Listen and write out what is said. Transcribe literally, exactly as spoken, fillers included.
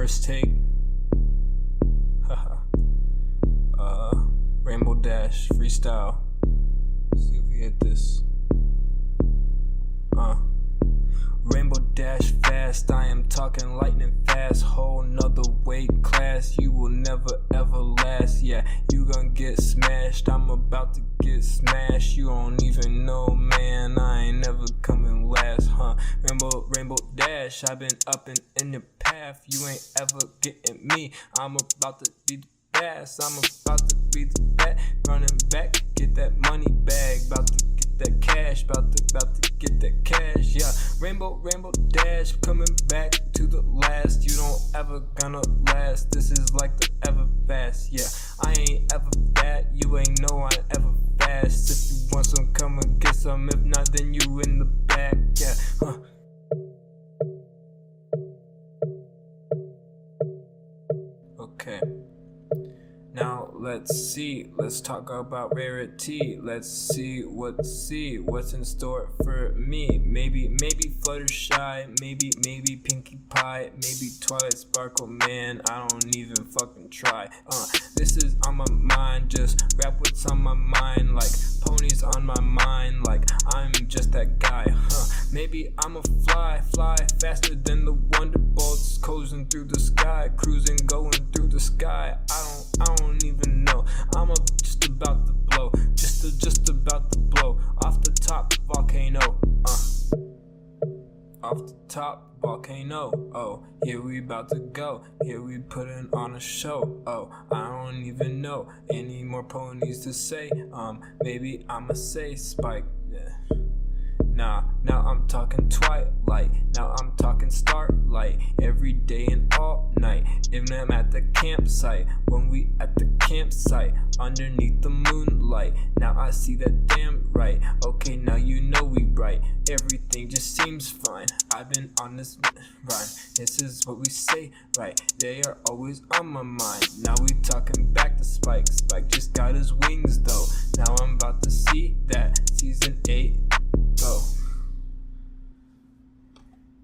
First take. Haha. uh, Rainbow Dash freestyle. See if we hit this. Uh. Rainbow Dash fast, I am talking lightning fast. Whole nother weight class, you will never ever last. Yeah, you gon' get smashed, I'm about to get smashed. You don't even know, man, I ain't never coming last, huh? Rainbow, Rainbow Dash, I've been up and in the path. You ain't ever getting me, I'm about to be the best. I'm about to be the bat, running back, get that money bag. About to get that cash, about to, about to get that cash, yeah. Rainbow, Rainbow Dash, coming back to the last. You don't ever gonna last, this is like the ever fast, yeah. I ain't ever bad, you ain't know I ever fast. If you want some, come and get some, if not, then you in the back, yeah, huh. Okay. Now let's see, let's talk about rarity. Let's see what see what's in store for me. Maybe, maybe Fluttershy, maybe, maybe Pinkie Pie, maybe Twilight Sparkle. Man, I don't even fucking try. Uh, this is on my mind, just rap what's on my mind. Like ponies on my mind, like I'm just that guy, huh? Maybe I'm a fly, fly faster than the Wonderbolts, coasting through the sky, cruising, going through the sky. I don't, I don't even know. I'm a, just about to blow, just, a, just about to blow off the top volcano. Uh, off the top volcano. Oh, here we about to go. Here we putting on a show. Oh, I don't even know any more ponies to say. Um, maybe I'ma say Spike. Yeah. Nah, now I'm talking Twilight, now I'm talking Starlight, every day and all night, even I'm at the campsite, when we at the campsite, underneath the moonlight, now I see that damn right, okay now you know we right, everything just seems fine, I've been on this rhyme, this is what we say, right, they are always on my mind, now we talking back to Spike, Spike just got his wings though, now I'm about to see that season eight go.